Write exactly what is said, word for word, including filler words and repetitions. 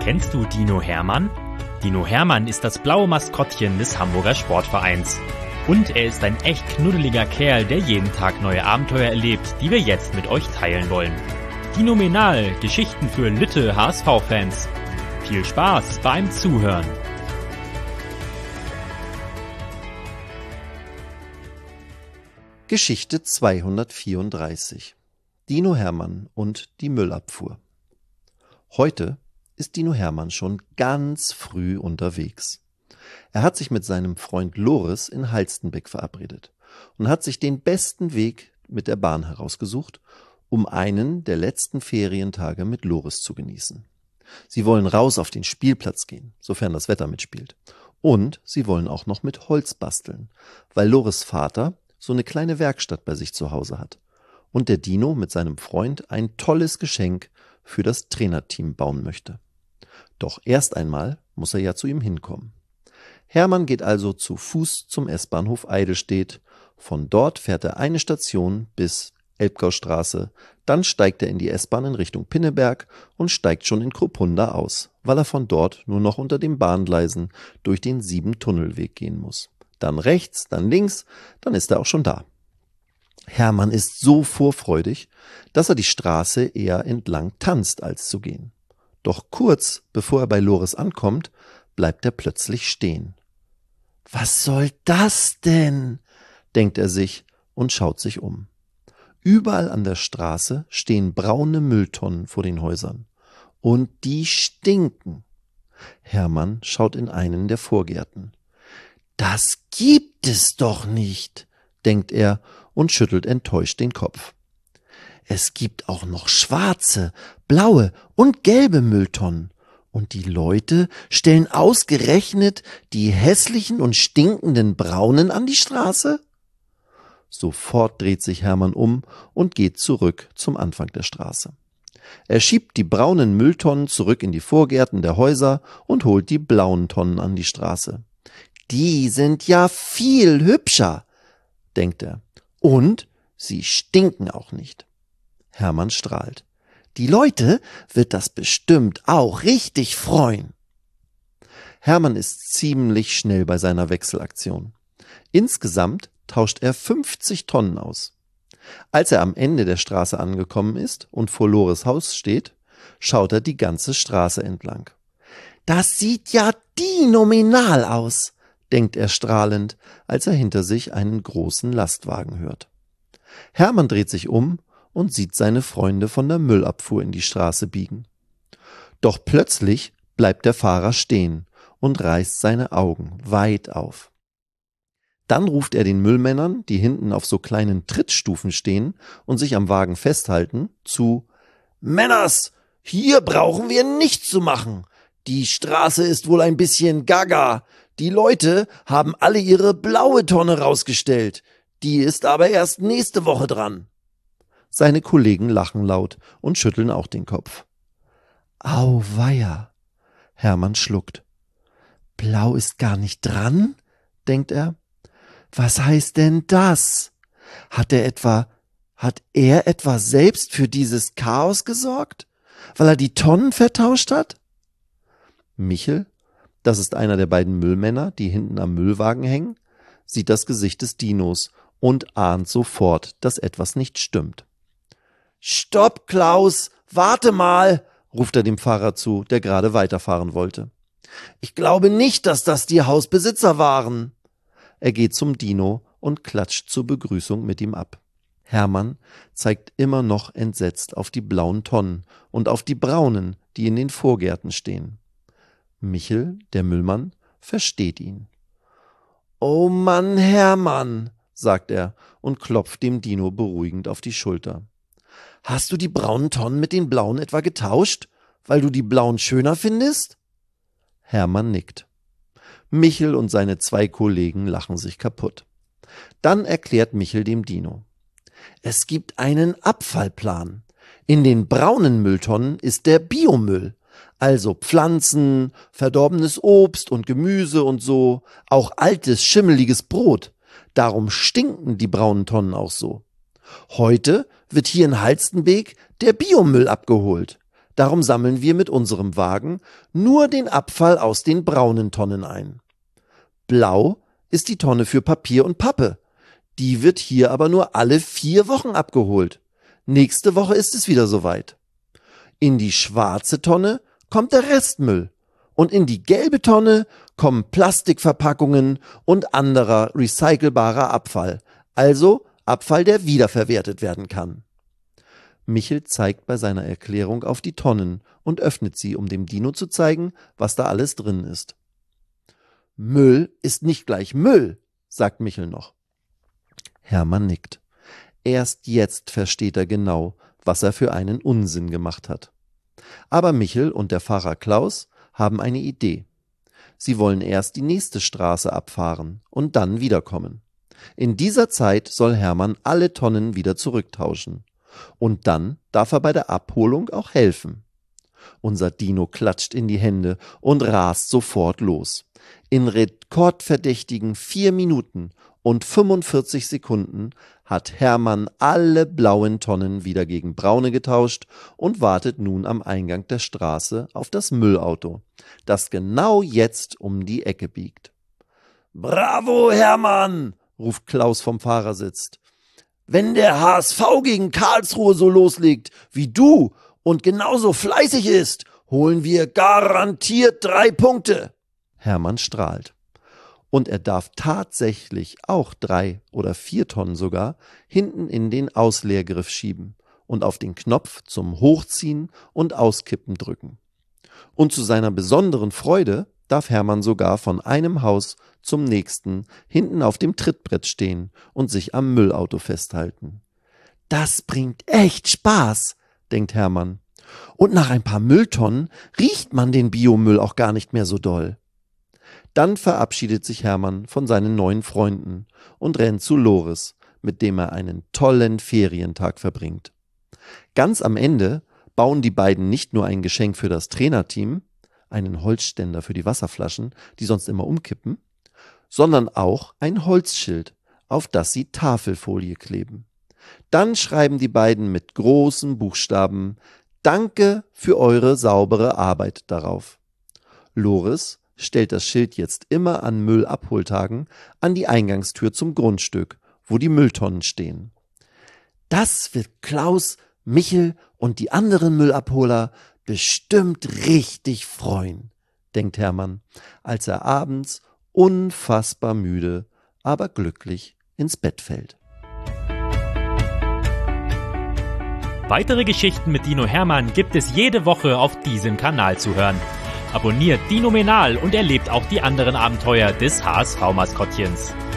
Kennst du Dino Hermann? Dino Hermann ist das blaue Maskottchen des Hamburger Sportvereins. Und er ist ein echt knuddeliger Kerl, der jeden Tag neue Abenteuer erlebt, die wir jetzt mit euch teilen wollen. Dinomenal, Geschichten für Lütte H S V-Fans. Viel Spaß beim Zuhören. Geschichte zweihundertvierunddreißig. Dino Hermann und die Müllabfuhr. Heute ist Dino Hermann schon ganz früh unterwegs. Er hat sich mit seinem Freund Loris in Halstenbeck verabredet und hat sich den besten Weg mit der Bahn herausgesucht, um einen der letzten Ferientage mit Loris zu genießen. Sie wollen raus auf den Spielplatz gehen, sofern das Wetter mitspielt. Und sie wollen auch noch mit Holz basteln, weil Loris' Vater so eine kleine Werkstatt bei sich zu Hause hat und der Dino mit seinem Freund ein tolles Geschenk für das Trainerteam bauen möchte. Doch erst einmal muss er ja zu ihm hinkommen. Hermann geht also zu Fuß zum S-Bahnhof Eidelstedt. Von dort fährt er eine Station bis Elbgaustraße, dann steigt er in die S-Bahn in Richtung Pinneberg und steigt schon in Kruppunda aus, weil er von dort nur noch unter den Bahngleisen durch den Sieben-Tunnelweg gehen muss. Dann rechts, dann links, dann ist er auch schon da. Hermann ist so vorfreudig, dass er die Straße eher entlang tanzt, als zu gehen. Doch kurz bevor er bei Loris ankommt, bleibt er plötzlich stehen. »Was soll das denn?« denkt er sich und schaut sich um. Überall an der Straße stehen braune Mülltonnen vor den Häusern. Und die stinken. Hermann schaut in einen der Vorgärten. »Das gibt es doch nicht«, denkt er und schüttelt enttäuscht den Kopf. Es gibt auch noch schwarze, blaue und gelbe Mülltonnen. Und die Leute stellen ausgerechnet die hässlichen und stinkenden braunen an die Straße? Sofort dreht sich Hermann um und geht zurück zum Anfang der Straße. Er schiebt die braunen Mülltonnen zurück in die Vorgärten der Häuser und holt die blauen Tonnen an die Straße. Die sind ja viel hübscher, denkt er. Und sie stinken auch nicht. Hermann strahlt. Die Leute wird das bestimmt auch richtig freuen. Hermann ist ziemlich schnell bei seiner Wechselaktion. Insgesamt tauscht er fünfzig Tonnen aus. Als er am Ende der Straße angekommen ist und vor Loris Haus steht, schaut er die ganze Straße entlang. Das sieht ja dinominal aus, denkt er strahlend, als er hinter sich einen großen Lastwagen hört. Hermann dreht sich um und sieht seine Freunde von der Müllabfuhr in die Straße biegen. Doch plötzlich bleibt der Fahrer stehen und reißt seine Augen weit auf. Dann ruft er den Müllmännern, die hinten auf so kleinen Trittstufen stehen und sich am Wagen festhalten, zu: »Männers, hier brauchen wir nichts zu machen. Die Straße ist wohl ein bisschen gaga. Die Leute haben alle ihre blaue Tonne rausgestellt. Die ist aber erst nächste Woche dran.« Seine Kollegen lachen laut und schütteln auch den Kopf. Auweia, Hermann schluckt. Blau ist gar nicht dran, denkt er. Was heißt denn das? Hat er etwa, hat er etwa selbst für dieses Chaos gesorgt, weil er die Tonnen vertauscht hat? Michel, das ist einer der beiden Müllmänner, die hinten am Müllwagen hängen, sieht das Gesicht des Dinos und ahnt sofort, dass etwas nicht stimmt. »Stopp, Klaus, warte mal«, ruft er dem Fahrer zu, der gerade weiterfahren wollte. »Ich glaube nicht, dass das die Hausbesitzer waren.« Er geht zum Dino und klatscht zur Begrüßung mit ihm ab. Hermann zeigt immer noch entsetzt auf die blauen Tonnen und auf die braunen, die in den Vorgärten stehen. Michel, der Müllmann, versteht ihn. »Oh Mann, Hermann«, sagt er und klopft dem Dino beruhigend auf die Schulter. »Hast du die braunen Tonnen mit den blauen etwa getauscht, weil du die blauen schöner findest?« Hermann nickt. Michel und seine zwei Kollegen lachen sich kaputt. Dann erklärt Michel dem Dino: Es gibt einen Abfallplan. In den braunen Mülltonnen ist der Biomüll, also Pflanzen, verdorbenes Obst und Gemüse und so, auch altes, schimmeliges Brot. Darum stinken die braunen Tonnen auch so. Heute wird hier in Halstenbeek der Biomüll abgeholt. Darum sammeln wir mit unserem Wagen nur den Abfall aus den braunen Tonnen ein. Blau ist die Tonne für Papier und Pappe. Die wird hier aber nur alle vier Wochen abgeholt. Nächste Woche ist es wieder soweit. In die schwarze Tonne kommt der Restmüll. Und in die gelbe Tonne kommen Plastikverpackungen und anderer recycelbarer Abfall. Also Abfall, der wiederverwertet werden kann. Michel zeigt bei seiner Erklärung auf die Tonnen und öffnet sie, um dem Dino zu zeigen, was da alles drin ist. Müll ist nicht gleich Müll, sagt Michel noch. Hermann nickt. Erst jetzt versteht er genau, was er für einen Unsinn gemacht hat. Aber Michel und der Pfarrer Klaus haben eine Idee. Sie wollen erst die nächste Straße abfahren und dann wiederkommen. In dieser Zeit soll Hermann alle Tonnen wieder zurücktauschen. Und dann darf er bei der Abholung auch helfen. Unser Dino klatscht in die Hände und rast sofort los. In rekordverdächtigen vier Minuten und fünfundvierzig Sekunden hat Hermann alle blauen Tonnen wieder gegen braune getauscht und wartet nun am Eingang der Straße auf das Müllauto, das genau jetzt um die Ecke biegt. »Bravo, Hermann«, ruft Klaus vom Fahrersitz. »Wenn der H S V gegen Karlsruhe so loslegt wie du und genauso fleißig ist, holen wir garantiert drei Punkte.« Hermann strahlt. Und er darf tatsächlich auch drei oder vier Tonnen sogar hinten in den Ausleergriff schieben und auf den Knopf zum Hochziehen und Auskippen drücken. Und zu seiner besonderen Freude darf Hermann sogar von einem Haus zum nächsten hinten auf dem Trittbrett stehen und sich am Müllauto festhalten. »Das bringt echt Spaß«, denkt Hermann. »Und nach ein paar Mülltonnen riecht man den Biomüll auch gar nicht mehr so doll.« Dann verabschiedet sich Hermann von seinen neuen Freunden und rennt zu Loris, mit dem er einen tollen Ferientag verbringt. Ganz am Ende bauen die beiden nicht nur ein Geschenk für das Trainerteam, einen Holzständer für die Wasserflaschen, die sonst immer umkippen, sondern auch ein Holzschild, auf das sie Tafelfolie kleben. Dann schreiben die beiden mit großen Buchstaben »Danke für eure saubere Arbeit« darauf. Loris stellt das Schild jetzt immer an Müllabholtagen an die Eingangstür zum Grundstück, wo die Mülltonnen stehen. Das wird Klaus, Michel und die anderen Müllabholer bestimmt richtig freuen, denkt Hermann, als er abends unfassbar müde, aber glücklich ins Bett fällt. Weitere Geschichten mit Dino Hermann gibt es jede Woche auf diesem Kanal zu hören. Abonniert Dinomenal und erlebt auch die anderen Abenteuer des H S V-Maskottchens.